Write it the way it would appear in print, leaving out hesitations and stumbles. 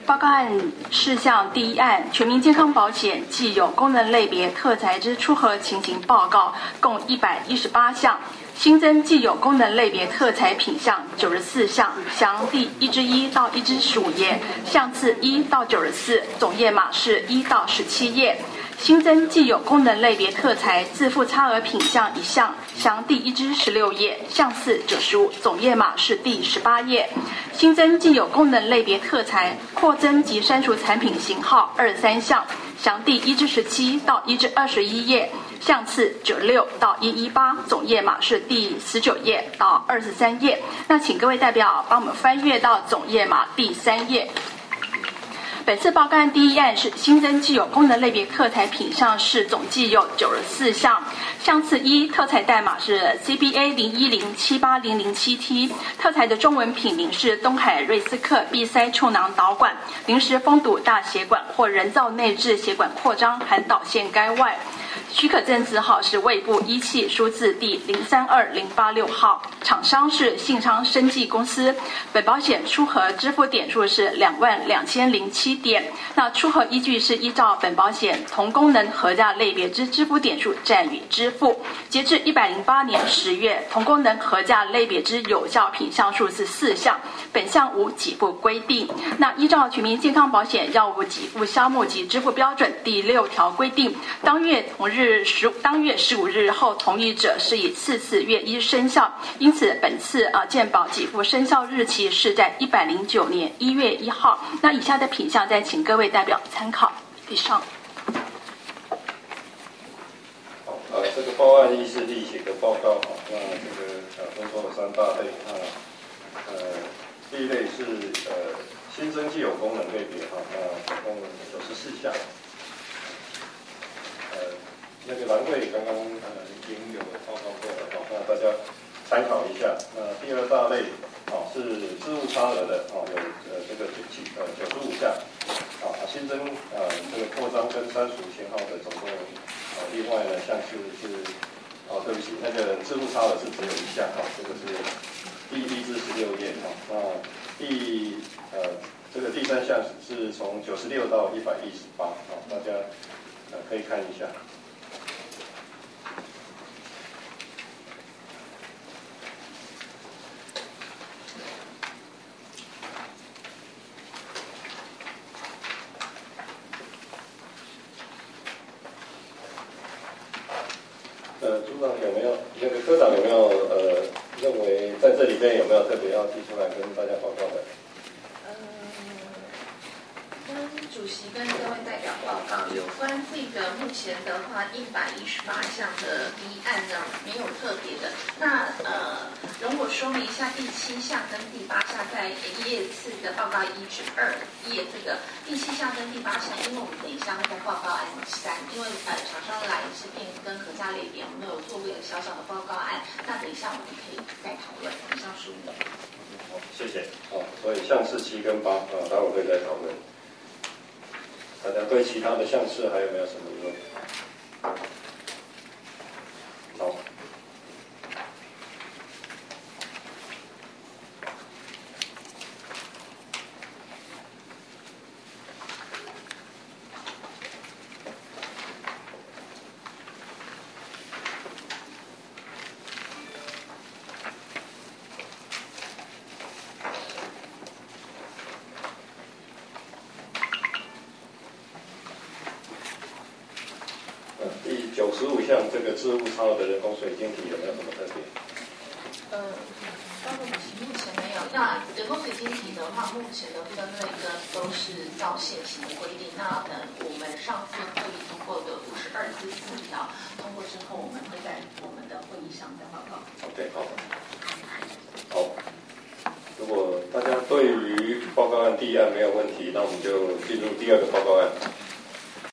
报告案事项第一案，全民健康保险既有功能类别特材之出核情形报告，共118项，新增既有功能类别特材品项94项，详第1至1到1至15页，项次1到94，总页码是1到17页。新增既有功能类别特材自负差额品项1项，详第1至16页，项次95，总页码是第18页。新增既有功能类别特材扩增及删除产品型号23项，详第1至17到1至21页，项次96到118，总页码是第19页到23页。那请各位代表帮我们翻阅到总页码第3页。本次报告案第一案是新增既有功能类别特材品项是总计有94项，项次1特材代码是 CBA 010-78007T， 特材的中文品名是东海瑞斯克闭塞触囊导管临时封堵大血管或人造内置血管扩张含导线该外。许可证字号是卫部一器书字第032086号，厂商是信昌生技公司，本保险出核支付点数是22007点，那出核依据是依照本保险同功能核价类别之支付点数占予支付。截至108年10月，同功能核价类别之有效品项数是4项，本项无给付规定。那依照全民健康保险药物给付项目及支付标准第6条规定，当月15日后同意者是以次月1生效，因此本次健保给付生效日期是在109年1月1号。那以下的品项再请各位代表参考。以上。 好，这个报案议事例写个报告哈，那这个分作了3大类第一类是新增既有功能类别哈，那总共94项。那个栏位刚刚已经有报告过了，那大家参考一下。那第2大类是置物差额的有这个95项，新增这个扩张跟删除型号的总共另外呢项是对不起，那个置物差额是只有1项这个是第1至16页那这个第3项是从96到118大家可以看一下。组长有没有那个科长有没有认为在这里面有没有特别要提出来跟大家报告的？ 跟主席跟各位代表报告，有关这个目前的话118项的疑案呢，没有特别的。那容我说明一下第7项跟第8项在页次的报告1至2页这个第7项跟第8项，因为我们等一下会在报告案3，因为厂商来是变跟核价类别，我们都有做过一个小小的报告案，那等一下我们可以再讨论。以上说明。 好，谢谢。所以项次7跟8待会会再讨论。大家对其他的项次还有没有什么疑问？好。第95项这个置物差额的人工水晶体有没有什么特别？ 报告主席目前没有。那人工水晶体的话，目前的分类跟都是照现行的规定。那我们上次会议通过的52至4条通过之后，我们会在我们的会议上再报告。 OK， 好。如果大家对于报告案第1案没有问题，那我们就进入第2个报告案。